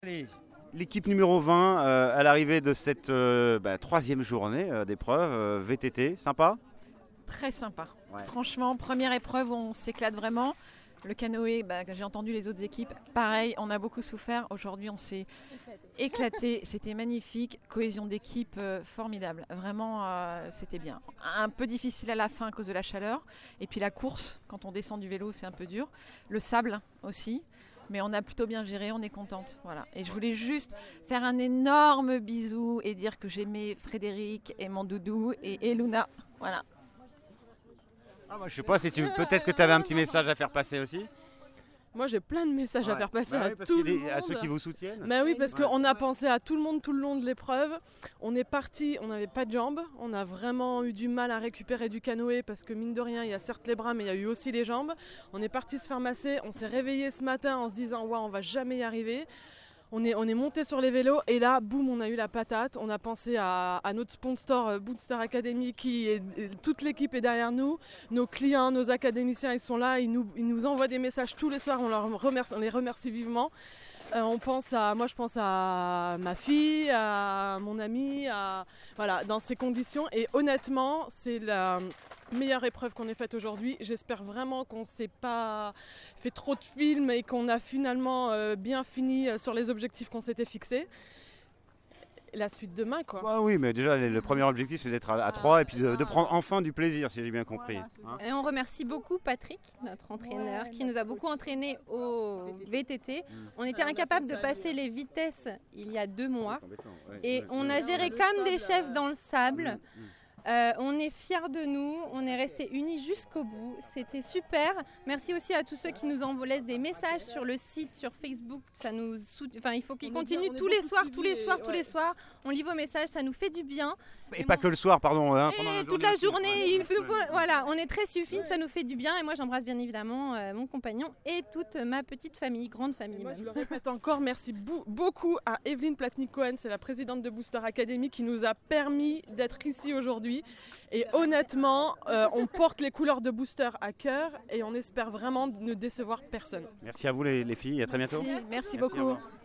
Allez, l'équipe numéro 20 à l'arrivée de cette troisième journée d'épreuve VTT, sympa? Très sympa. Ouais. Franchement, première épreuve, on s'éclate vraiment. Le canoë, j'ai entendu les autres équipes, pareil, on a beaucoup souffert. Aujourd'hui, on s'est éclaté, c'était magnifique. Cohésion d'équipe formidable. Vraiment, c'était bien. Un peu difficile à la fin à cause de la chaleur. Et puis la course, quand on descend du vélo, c'est un peu dur. Le sable aussi. Mais on a plutôt bien géré, on est contente. Voilà. Et je voulais juste faire un énorme bisou et dire que j'aimais Frédéric et mon doudou et Luna. Voilà. Moi, je sais pas si peut-être que tu avais un petit message à faire passer aussi. Moi j'ai plein de messages à faire passer à parce tout qu'il y a le monde. à ceux qui vous soutiennent. Bah oui, parce qu'on a pensé à tout le monde tout le long de l'épreuve. On est parti, on n'avait pas de jambes. On a vraiment eu du mal à récupérer du canoë parce que mine de rien, il y a certes les bras, mais il y a eu aussi les jambes. On est parti se faire masser. On s'est réveillé ce matin en se disant ouais, on va jamais y arriver. On est monté sur les vélos et là, boum, on a eu la patate. On a pensé à notre sponsor Booster Academy toute l'équipe est derrière nous. Nos clients, nos académiciens, ils sont là. Ils nous envoient des messages tous les soirs. On les remercie vivement. Je pense à ma fille, à mon ami, voilà, dans ces conditions. Et honnêtement, c'est la meilleure épreuve qu'on ait faite aujourd'hui. J'espère vraiment qu'on ne s'est pas fait trop de films et qu'on a finalement bien fini sur les objectifs qu'on s'était fixés. La suite demain, quoi. Ouais, oui, mais déjà, le premier objectif, c'est d'être à 3 et puis de prendre enfin du plaisir, si j'ai bien compris. Voilà, et on remercie beaucoup Patrick, notre entraîneur, qui nous a beaucoup entraînés au VTT. On était incapable de passer les vitesses il y a 2 mois. Et on a géré comme des chefs dans le sable. On est fiers de nous, on est restés unis jusqu'au bout, c'était super. Merci aussi à tous ceux qui nous laissent des messages sur le site, sur Facebook. Il faut qu'ils continuent tous les soirs. On lit vos messages, ça nous fait du bien. Et pas que le soir, pardon. Et toute la journée, voilà, on est très suffisants, ça nous fait du bien. Et moi, j'embrasse bien évidemment mon compagnon et toute ma petite famille, grande famille. Moi, je le répète encore, merci beaucoup à Evelyne Platnik-Cohen, c'est la présidente de Booster Academy qui nous a permis d'être ici aujourd'hui. Et honnêtement, on porte les couleurs de Booster à cœur et on espère vraiment ne décevoir personne. Merci à vous les filles, à très bientôt. Merci beaucoup.